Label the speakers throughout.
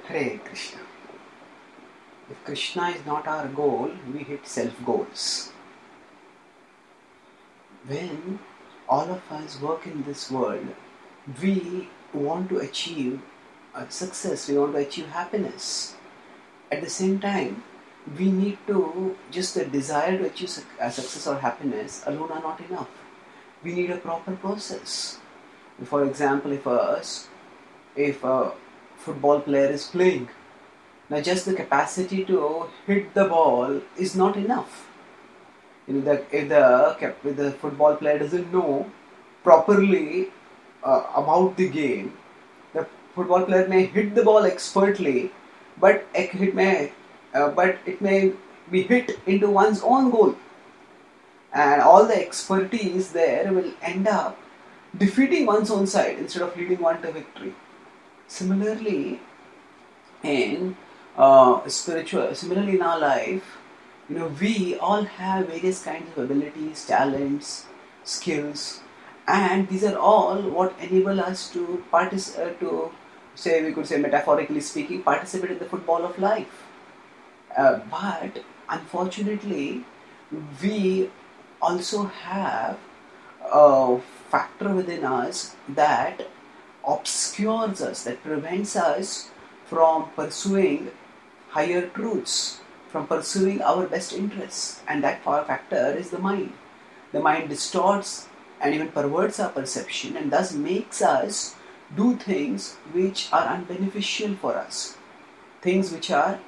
Speaker 1: Hare Krishna. If Krishna is not our goal, we hit self-goals. When all of us work in this world, we want to achieve success, we want to achieve happiness. At the same time, we need to, just the desire to achieve success or happiness alone are not enough. We need a proper process. For example, if a football player is playing, now just the capacity to hit the ball is not enough. If the football player doesn't know properly about the game, the football player may hit the ball expertly, but it may be hit into one's own goal, and all the expertise there will end up defeating one's own side instead of leading one to victory. Similarly, in similarly in our life, we all have various kinds of abilities, talents, skills, and these are all what enable us to we could say metaphorically speaking, participate in the football of life. But unfortunately, we also have a factor within us that obscures us, that prevents us from pursuing higher truths, from pursuing our best interests, and that factor is the mind. The mind distorts and even perverts our perception and thus makes us do things which are unbeneficial for us, things which are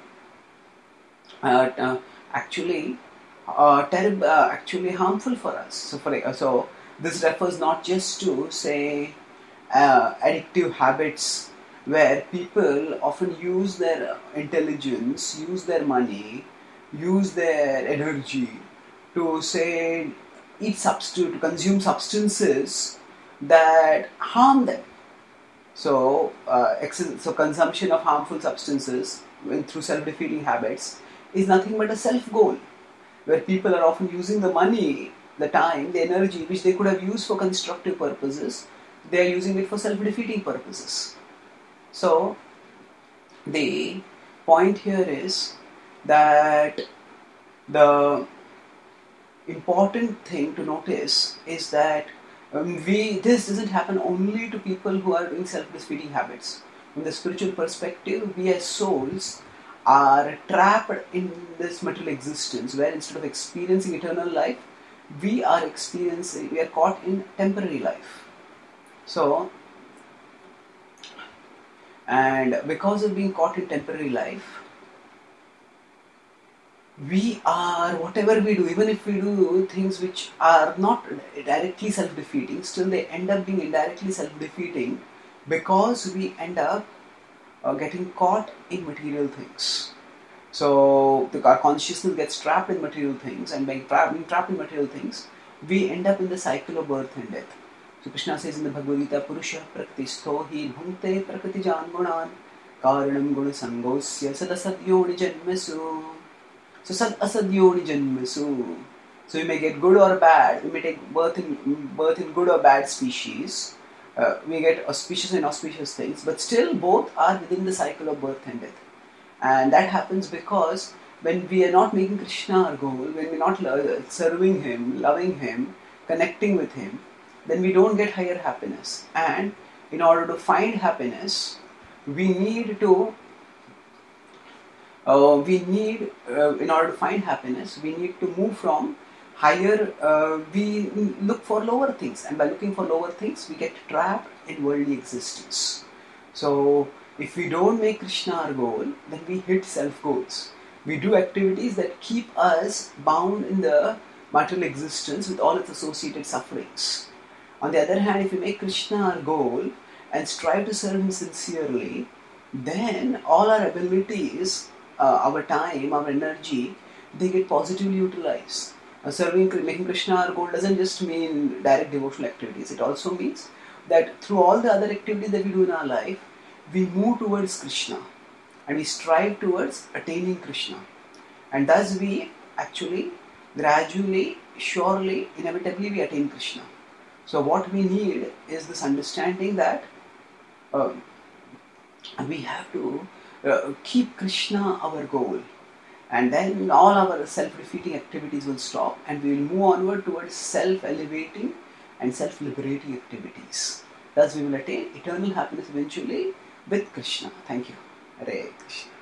Speaker 1: actually actually harmful for us. So this refers not just to say addictive habits where people often use their intelligence, use their money, use their energy to say to consume substances that harm them. So consumption of harmful substances through self-defeating habits is nothing but a self-goal, where people are often using the money, the time, the energy which they could have used for constructive purposes, they are using it for self-defeating purposes. So the point here is that the important thing to notice is that this doesn't happen only to people who are doing self-defeating habits. From the spiritual perspective, we as souls are trapped in this material existence, where instead of experiencing eternal life, we are caught in temporary life. So, and because of being caught in temporary life, whatever we do, even if we do things which are not directly self-defeating, still they end up being indirectly self-defeating, because we end up getting caught in material things. So our consciousness gets trapped in material things, and being trapped in material things, we end up in the cycle of birth and death. So Krishna says in the Bhagavad Gita, Purusha praktistho hi bhunte prakritijan gunan karanam guna sangosya sadasadyoni janmasu. So sad asadyoni janmasu. So we may get good or bad, we may take birth in good or bad species, we get auspicious and inauspicious things, but still both are within the cycle of birth and death. And that happens because when we are not making Krishna our goal, when we are not serving Him, loving Him, connecting with Him, then we don't get higher happiness. And in order to find happiness, in order to find happiness, we need to move from higher, we look for lower things, and by looking for lower things, we get trapped in worldly existence. So if we don't make Krishna our goal, then we hit self-goals. We do activities that keep us bound in the material existence with all its associated sufferings. On the other hand, if we make Krishna our goal and strive to serve Him sincerely, then all our abilities, our time, our energy, they get positively utilized. Making Krishna our goal doesn't just mean direct devotional activities. It also means that through all the other activities that we do in our life, we move towards Krishna and we strive towards attaining Krishna. And thus we actually, gradually, surely, inevitably we attain Krishna. So what we need is this understanding that we have to keep Krishna our goal, and then all our self-defeating activities will stop, and we will move onward towards self-elevating and self-liberating activities. Thus, we will attain eternal happiness eventually with Krishna. Thank you. Hare Krishna.